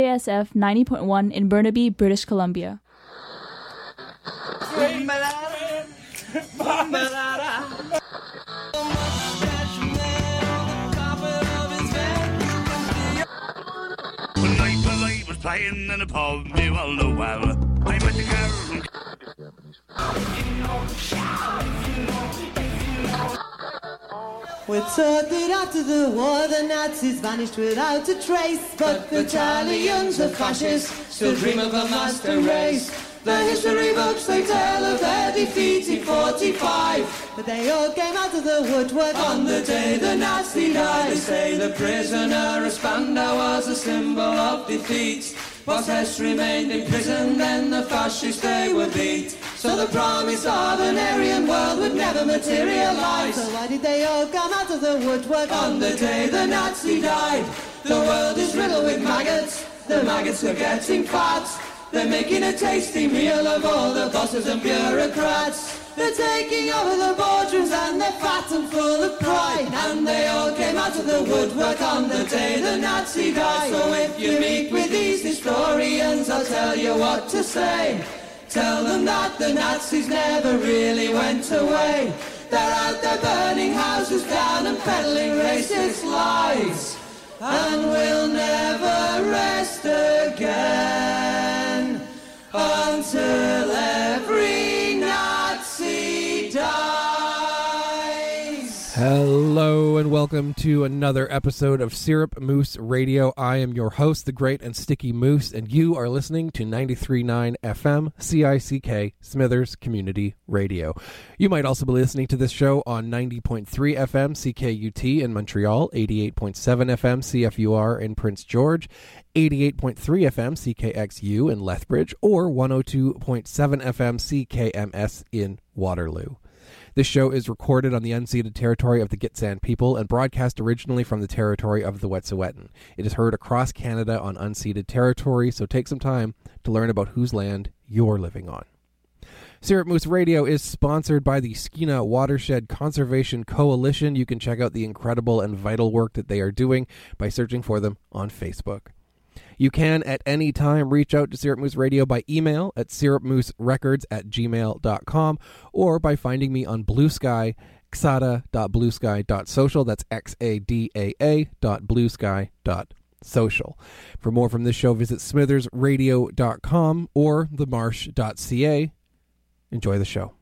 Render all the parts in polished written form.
ASF 90.1 in Burnaby, British Columbia. I was playing in a pub, you all know well. I met a girl from... We're taught that after the war the Nazis vanished without a trace, but the Italians, the fascists, still dream of a master race. The history books, they tell of their defeat in 45, but they all came out of the woodwork on the day the Nazi died. They say the prisoner of Spandau was a symbol of defeat. Whilst Hess remained in prison, then the fascists they were beat. So the promise of an Aryan world would never materialize. So why did they all come out of the woodwork on the day the Nazi died? The world is riddled with maggots, the maggots are getting fat. They're making a tasty meal of all the bosses and bureaucrats. They're taking over the boardrooms and they're fat and full of pride. And they all came out of the woodwork on the day the Nazi died. So if you meet with these historians, I'll tell you what to say. Tell them that the Nazis never really went away. They're out there burning houses down and peddling racist lies. And we'll never rest again until every Nazi dies. Hello and welcome to another episode of Syrup Moose Radio. I am your host, the great and sticky Moose, and you are listening to 93.9 FM CICK Smithers Community Radio. You might also be listening to this show on 90.3 FM CKUT in Montreal, 88.7 FM CFUR in Prince George, 88.3 FM CKXU in Lethbridge, or 102.7 FM CKMS in Waterloo. This show is recorded on the unceded territory of the Gitxsan people and broadcast originally from the territory of the Wet'suwet'en. It is heard across Canada on unceded territory, so take some time to learn about whose land you're living on. Syrup Moose Radio is sponsored by the Skeena Watershed Conservation Coalition. You can check out the incredible and vital work that they are doing by searching for them on Facebook. You can at any time reach out to Syrup Moose Radio by email at syrupmooserecords@gmail.com or by finding me on Blue Sky, xada.bluesky.social. That's xadaa.bluesky.social. For more from this show, visit smithersradio.com or themarsh.ca. Enjoy the show.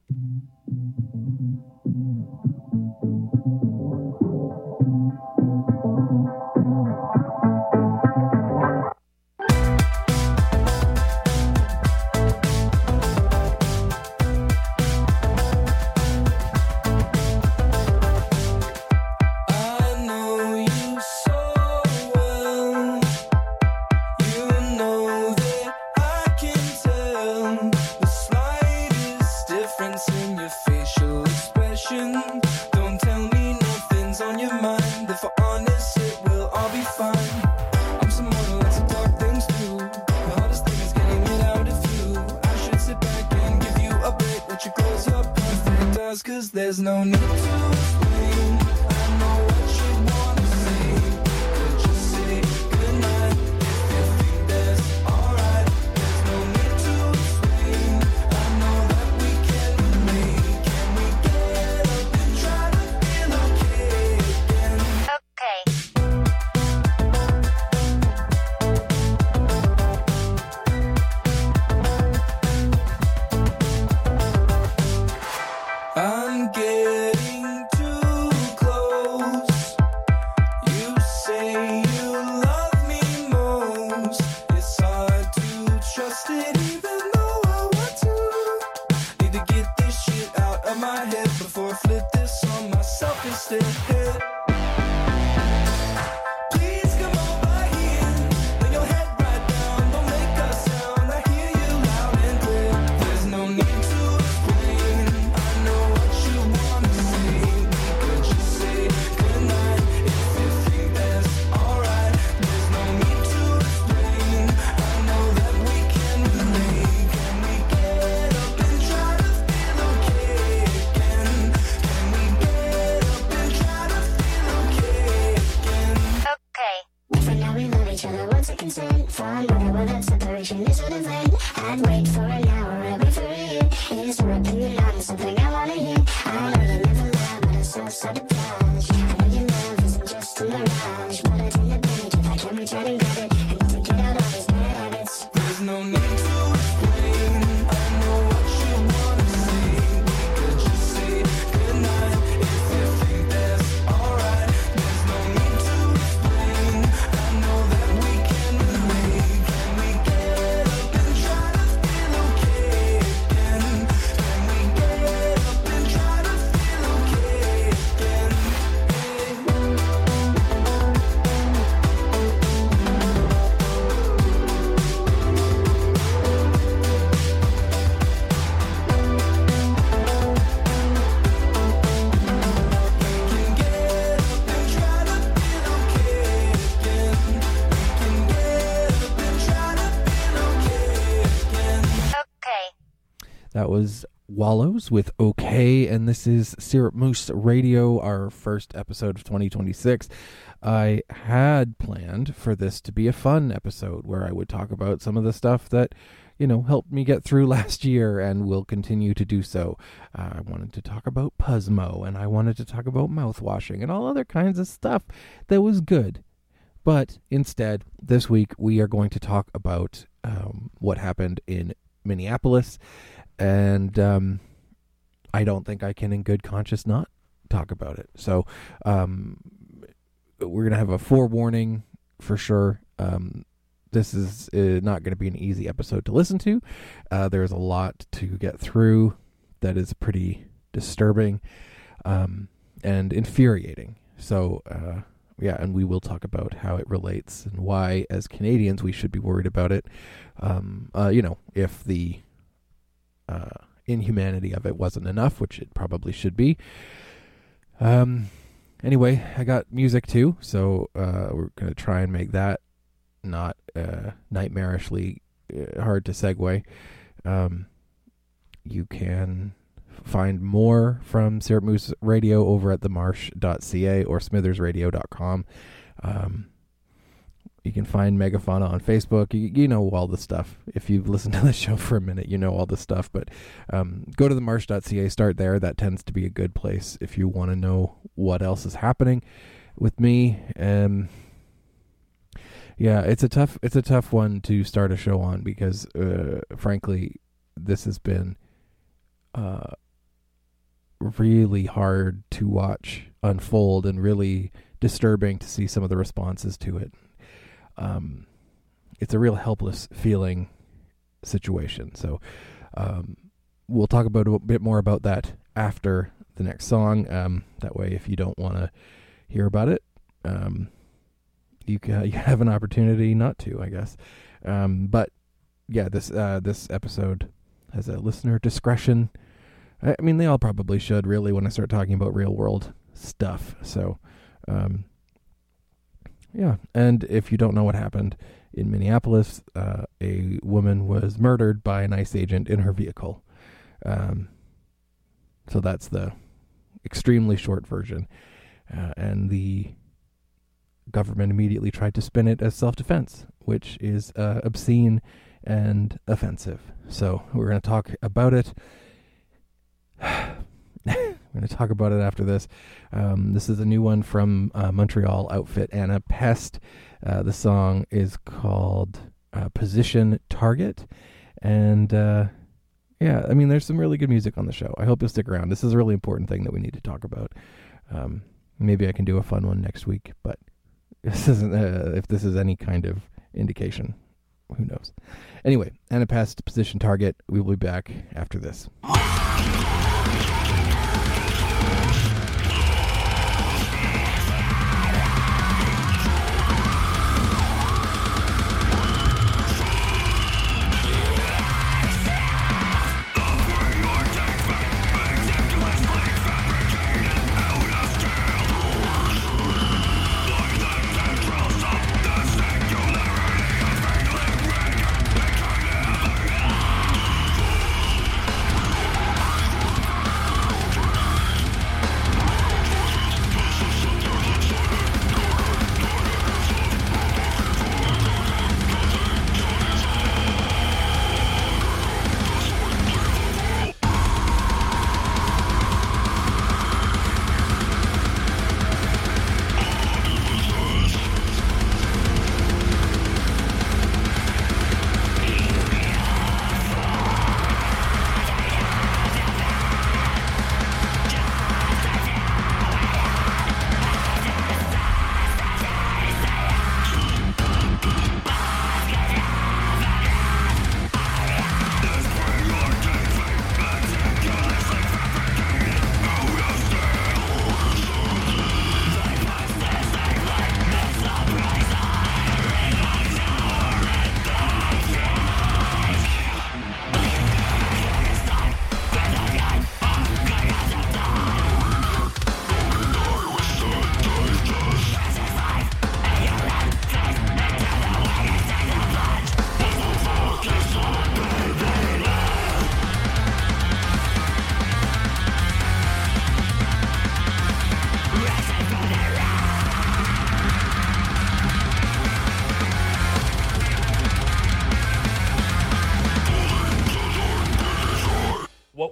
Cause there's no need to explain. I know what you wanna say. Could just say goodnight if you think that's alright. There's no need to explain. I know that we can make. Can we get up and try to feel okay again? I'm getting to together when that separation isn't in vain. I'd wait for an hour, I'd wait for a year. Here's ripping you loud is something I wanna hear. I know you never lie, but I'm so surprised. I know your love isn't just a mirage, but I didn't think if I can reach out and grab it and to get out all these bad habits. There's no need to explain. I know what you wanna say. We could just say goodnight if you think that's alright. There's no need to explain. I know that we can relate. Can we get up and try to feel okay again? Can we get up and try to feel okay again? That was Wallows with OK, and this is Syrup Moose Radio, our first episode of 2026. I had planned for this to be a fun episode where I would talk about some of the stuff that, helped me get through last year and will continue to do so. I wanted to talk about Puzmo, and I wanted to talk about mouthwashing and all other kinds of stuff that was good. But instead, this week, we are going to talk about what happened in Minneapolis. And I don't think I can in good conscience not talk about it. So we're going to have a forewarning for sure. This is not going to be an easy episode to listen to. There's a lot to get through that is pretty disturbing and infuriating. So, and we will talk about how it relates and why, as Canadians, we should be worried about it. If the inhumanity of it wasn't enough, which it probably should be. Anyway, I got music too, so we're going to try and make that not nightmarishly hard to segue. You can find more from Syrup Moose Radio over at themarsh.ca or smithersradio.com. You can find Megafauna on Facebook. You know all the stuff. If you've listened to the show for a minute, you know all the stuff. But go to themarsh.ca, start there. That tends to be a good place if you want to know what else is happening with me. It's a tough one to start a show on because, frankly, this has been really hard to watch unfold and really disturbing to see some of the responses to it. It's a real helpless feeling situation. So we'll talk about a bit more about that after the next song. That way, if you don't want to hear about it, you have an opportunity not to, I guess. But yeah, this episode has a listener discretion. I mean, they all probably should, really, when I start talking about real world stuff. So yeah, and if you don't know what happened in Minneapolis, a woman was murdered by an ICE agent in her vehicle. So that's the extremely short version. And the government immediately tried to spin it as self-defense, which is obscene and offensive. So we're going to talk about it. We're going to talk about it after this. This is a new one from Montreal outfit Anna Pest. The song is called Position Target. And there's some really good music on the show. I hope you'll stick around. This is a really important thing that we need to talk about. Maybe I can do a fun one next week, but this isn't. If this is any kind of indication, who knows? Anyway, Anna Pest, Position Target. We will be back after this.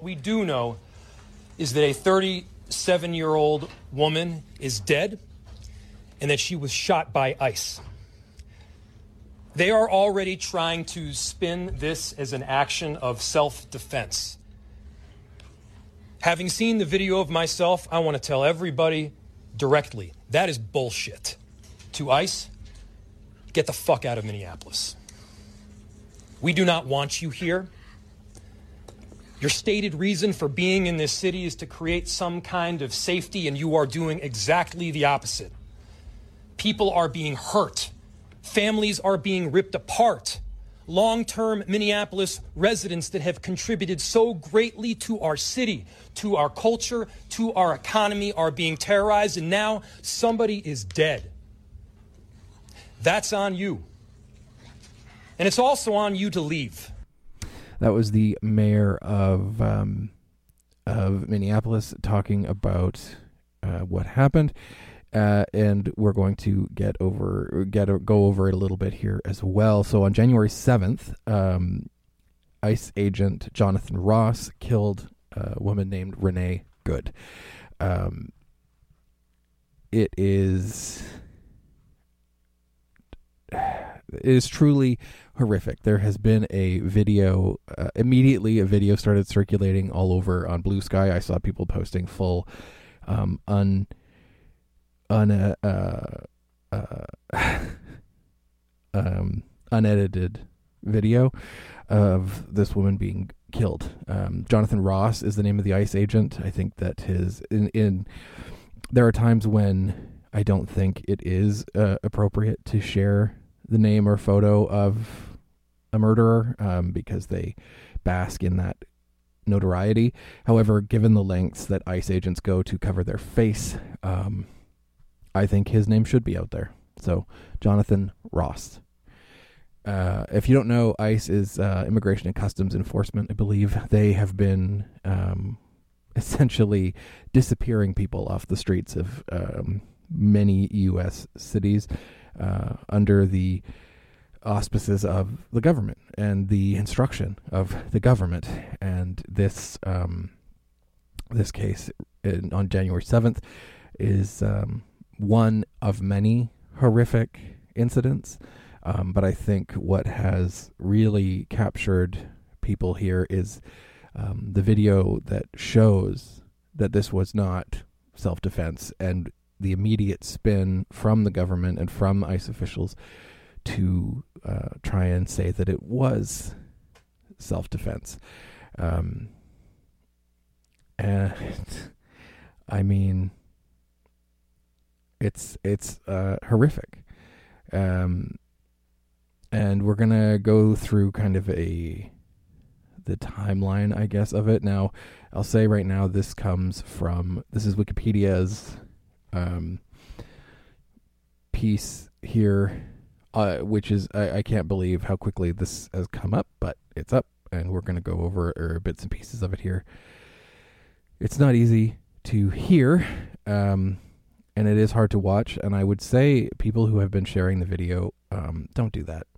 we do know is that a 37-year-old woman is dead and that she was shot by ICE. They are already trying to spin this as an action of self-defense. Having seen the video of myself, I want to tell everybody directly, that is bullshit. To ICE, get the fuck out of Minneapolis. We do not want you here. Your stated reason for being in this city is to create some kind of safety, and you are doing exactly the opposite. People are being hurt. Families are being ripped apart. Long-term Minneapolis residents that have contributed so greatly to our city, to our culture, to our economy are being terrorized, and now somebody is dead. That's on you. And it's also on you to leave. That was the mayor of Minneapolis talking about what happened. And we're going to go over it a little bit here as well. So on January 7th, ICE agent Jonathan Ross killed a woman named Renee Good. It is truly horrific. There has been a video, immediately a video started circulating all over on Blue Sky. I saw people posting full unedited video of this woman being killed. Jonathan Ross is the name of the ICE agent. I think that there are times when I don't think it is appropriate to share the name or photo of a murderer because they bask in that notoriety. However, given the lengths that ICE agents go to cover their face, I think his name should be out there. So, Jonathan Ross. If you don't know, ICE is Immigration and Customs Enforcement, I believe. They have been essentially disappearing people off the streets of many U.S. cities under the auspices of the government and the instruction of the government. And this case on January 7th is one of many horrific incidents. But I think what has really captured people here is the video that shows that this was not self-defense, and the immediate spin from the government and from ICE officials to try and say that it was self-defense. And I mean, it's horrific. And we're going to go through kind of the timeline, I guess, of it. Now, I'll say right now, this is Wikipedia's piece here, which is, I can't believe how quickly this has come up, but it's up, and we're going to go over bits and pieces of it here. It's not easy to hear, and it is hard to watch, and I would say people who have been sharing the video, don't do that.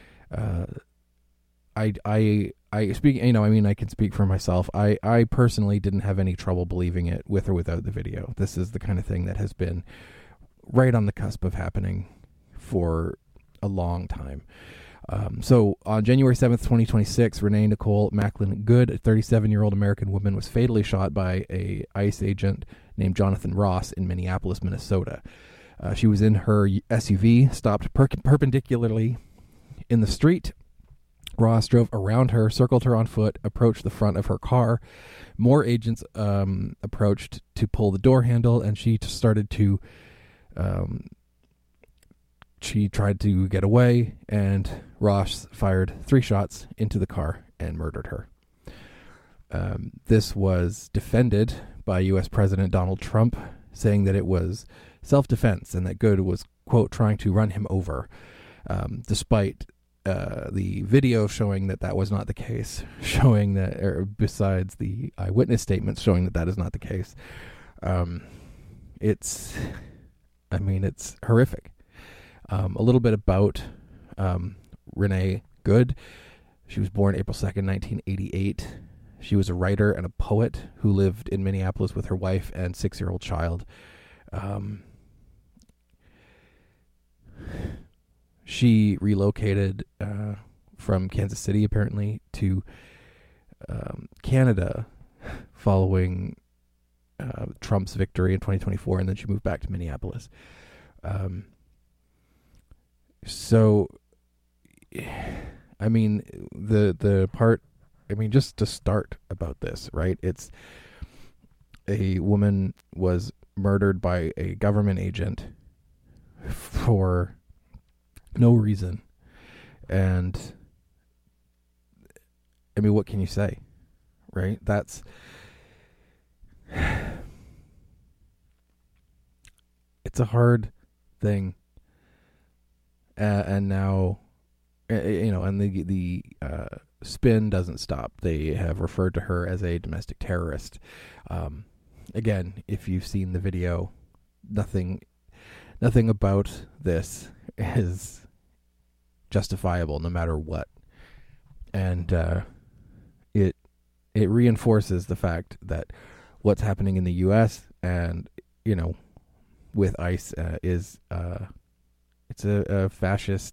I speak, I can speak for myself. I personally didn't have any trouble believing it with or without the video. This is the kind of thing that has been right on the cusp of happening for a long time. So on January 7th, 2026, Renee Nicole Macklin Good, a 37-year-old American woman, was fatally shot by a ICE agent named Jonathan Ross in Minneapolis, Minnesota. She was in her SUV, stopped perpendicularly in the street. Ross drove around her, circled her on foot, approached the front of her car. More agents approached to pull the door handle, and she started to... she tried to get away, and Ross fired 3 shots into the car and murdered her. This was defended by U.S. President Donald Trump, saying that it was self-defense and that Good was, quote, trying to run him over, despite the video showing that was not the case, showing that, or besides the eyewitness statements showing that is not the case. It's horrific. A little bit about Renee Good. She was born April 2nd, 1988. She was a writer and a poet who lived in Minneapolis with her wife and 6-year-old child. She relocated from Kansas City, apparently, to Canada following Trump's victory in 2024, and then she moved back to Minneapolis. So, I mean, the part, I mean, just to start about this, right? It's a woman was murdered by a government agent for no reason. And, I mean, what can you say, right? That's... It's a hard thing. And now, you know, and the spin doesn't stop. They have referred to her as a domestic terrorist. Again, if you've seen the video, nothing about this is justifiable, no matter what. And it reinforces the fact that what's happening in the U.S. and, you know, with ICE is it's a fascist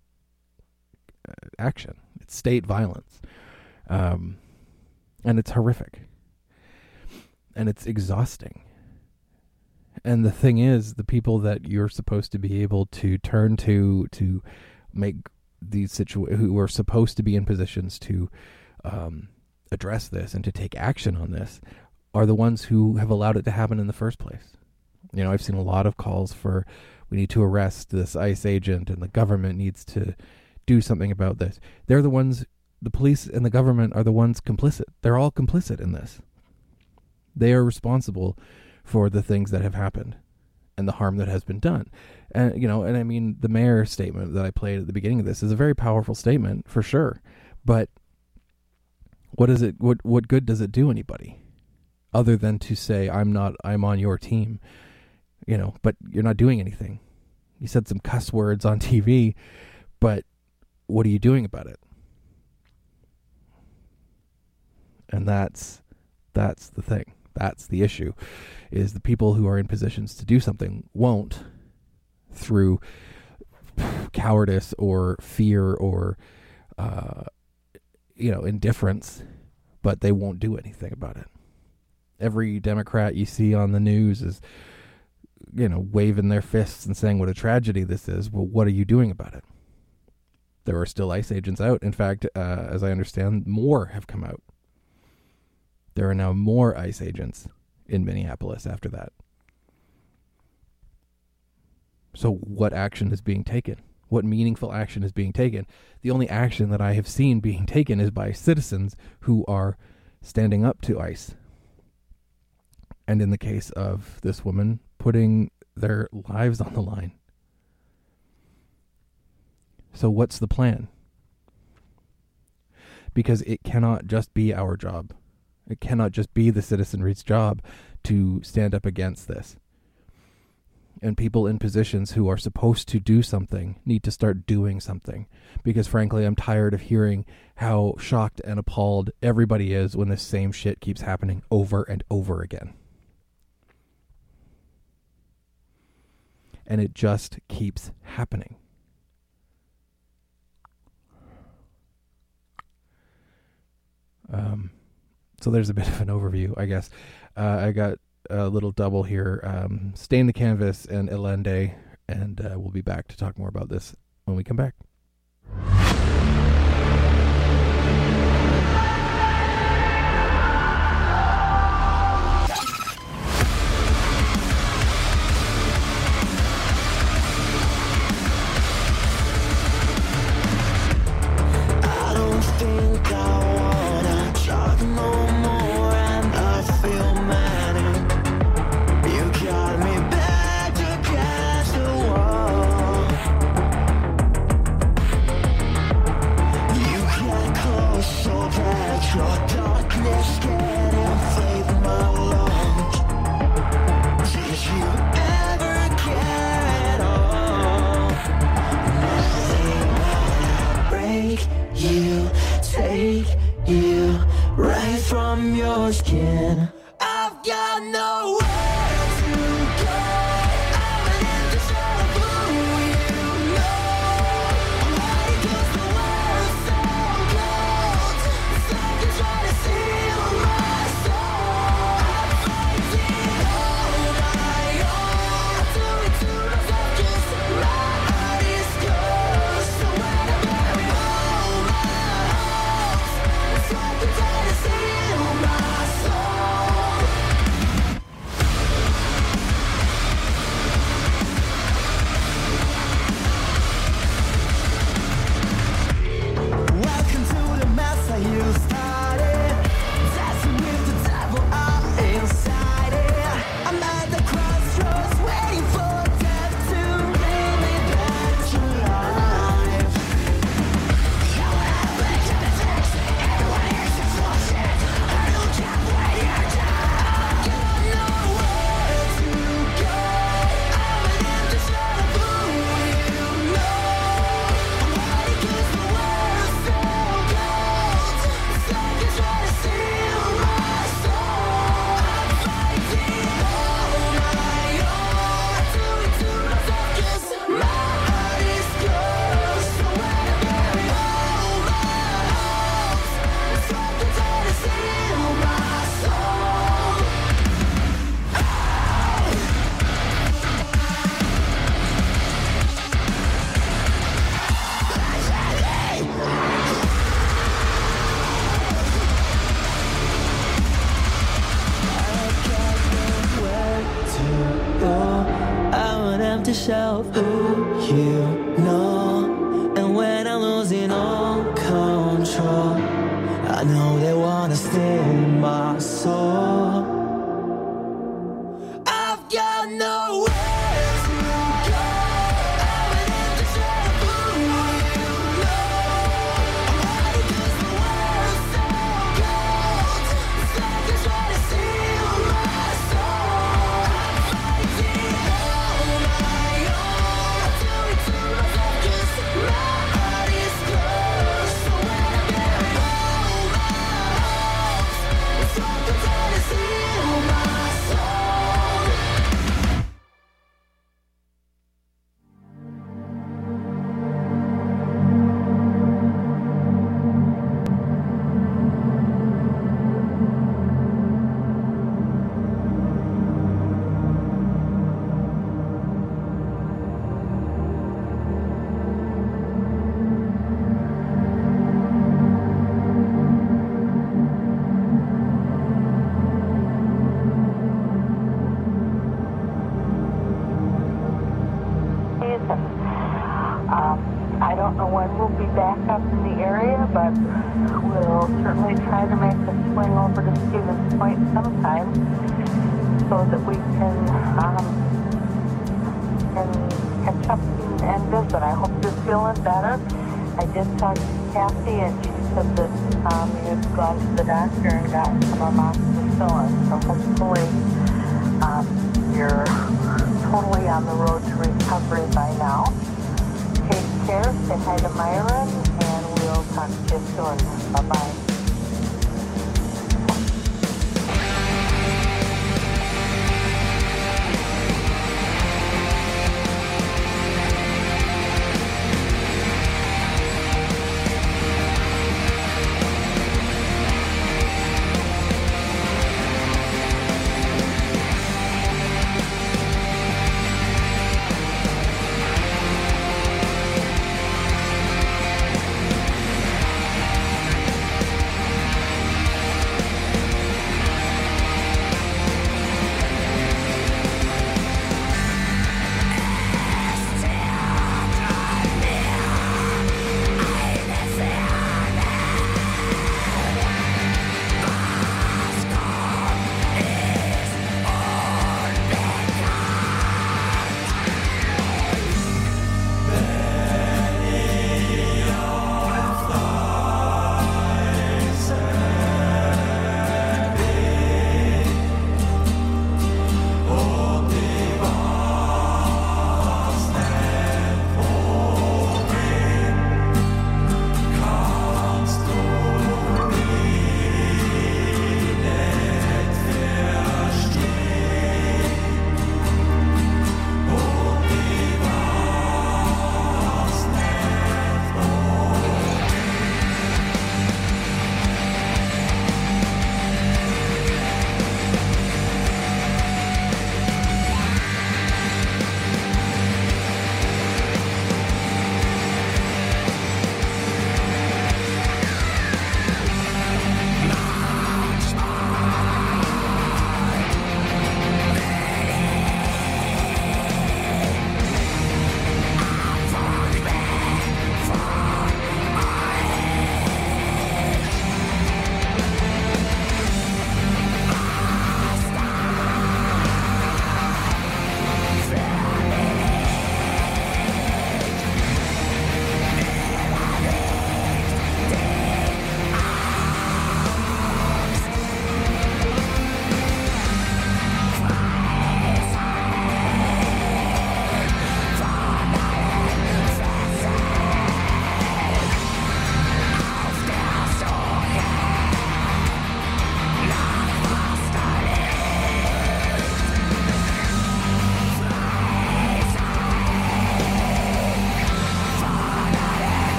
action. It's state violence. And it's horrific. And it's exhausting. And the thing is, the people that you're supposed to be able to turn to make these who are supposed to be in positions to address this and to take action on this are the ones who have allowed it to happen in the first place. You know, I've seen a lot of calls for, we need to arrest this ICE agent and the government needs to do something about this. They're the ones, the police and the government are the ones complicit. They're all complicit in this. They are responsible for the things that have happened and the harm that has been done. And, you know, and I mean, the mayor's statement that I played at the beginning of this is a very powerful statement for sure. But what is it, what good does it do anybody other than to say, I'm on your team? You know, but you're not doing anything. You said some cuss words on TV, but what are you doing about it? And that's the thing. That's the issue, is the people who are in positions to do something won't, through cowardice or fear or, you know, indifference, but they won't do anything about it. Every Democrat you see on the news is, you know, waving their fists and saying what a tragedy this is. Well, what are you doing about it? There are still ICE agents out. In fact, as I understand, more have come out. There are now more ICE agents in Minneapolis after that. So what action is being taken? What meaningful action is being taken? The only action that I have seen being taken is by citizens who are standing up to ICE. And in the case of this woman, putting their lives on the line. So what's the plan? Because it cannot just be our job. It cannot just be the citizenry's job to stand up against this. And people in positions who are supposed to do something need to start doing something. Because frankly, I'm tired of hearing how shocked and appalled everybody is when the same shit keeps happening over and over again. And it just keeps happening. So there's a bit of an overview, I guess. I got a little double here. Stain the Canvas and Elende, and we'll be back to talk more about this when we come back. I don't think I wanna talk no more, and I feel manic. You got me back against the wall. You get close so bad, your darkness can inflate my lungs. Did you ever care at all? Nothing wanna break you, take you right from from your skin. I've got nowhere to go. I'm an empty shell of who you know. Why does the world so cold? Something's trying to steal my soul. I'm fighting on my own. Do it to myself 'cause my heart is closed. So when I bury all my hopes, something's trying to steal my soul. Welcome to the mess that you started. Dancing with the devil up inside it. I'm at the crossroads waiting for death to bring me back to life. You have been to the text. Everyone hears this bullshit. I don't care when you're down. I've got nowhere to go. I'm an empty shell of who you know. Why does the world so cold? Something's trying to steal my soul. I'm fighting on my own. Do it to myself 'cause my heart is closed. So when I bury all my hopes, something's trying to steal my soul. Where to go? I'm an empty shell of who you know. And when I'm losing all control, I know they wanna steal my soul. I've got nowhere to go. I'm an empty shell of who you know. Why does the world so cold? Something's trying to steal my soul. I'm fighting on my own. Do it to myself 'cause my heart is closed. So when I bury all my hopes, something's trying to steal my soul. I don't know when we'll be back up in the area, but we'll certainly try to make a swing over to Stevens Point sometime so that we can catch up and visit. I hope you're feeling better. I did talk to Kathy, and she said that you've gone to the doctor and got some amoxicillin, so hopefully you're totally on the road to recovery by now. Take care, say hi to Myron, and we'll talk to you soon. Bye-bye.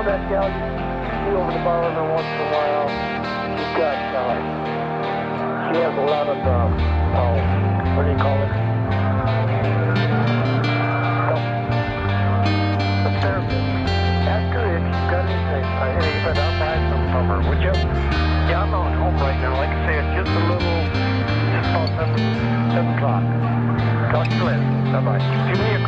that gal you see over the bar every once in a while. She's got, she has a lot of, what do you call it? The therapist. Ask her if she's got anything. He said, I'll buy some from her, would you? Yeah, I'm not home right now. Like I say, it's just a little, just about 7 o'clock. Talk to you later. Bye-bye. Give me a